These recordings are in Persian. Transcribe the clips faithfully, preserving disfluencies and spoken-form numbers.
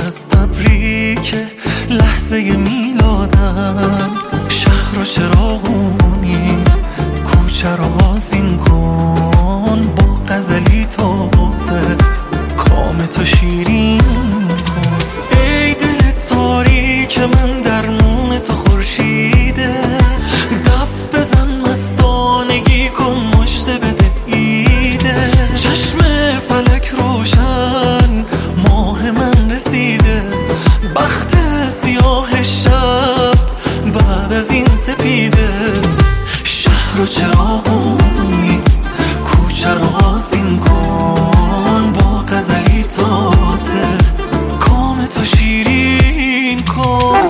از تبریک لحظه میلادم. شهر و چراغونی کوچه رو آذین کن، با غزلی تازه کام تو شیرین کن. ای دل تاریک من درمون تو خورشیده، دف بزن مستانگی کن مژده بده ایده. چشم فلک روشن ماه من رسیده، بخت سیاه شب بعد از این سپیده. شهر و چراغونی کوچه رو آذین کن، با غزلی تازه کام تو شیرین کن.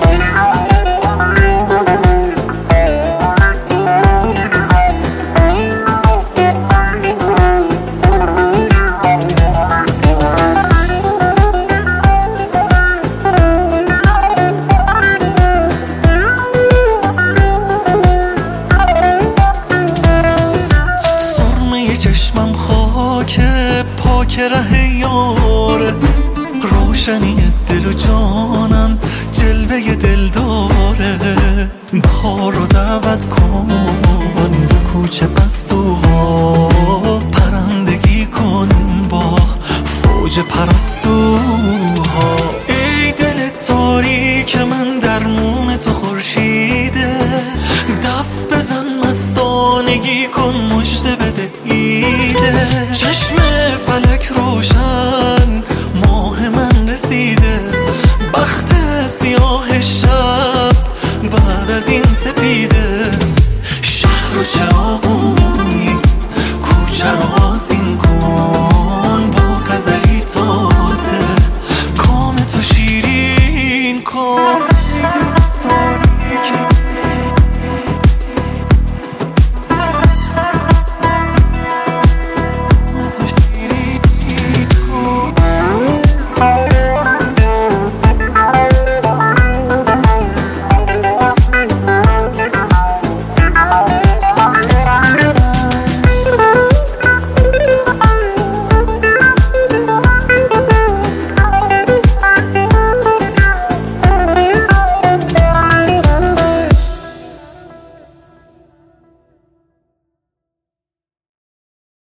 چشمم خاک پاک ره یاره، روشنی دل و جانم جلوه دل داره. بهار رو دعوت کن به کوچه پستوها، پرندگی کن با فوج پرستو.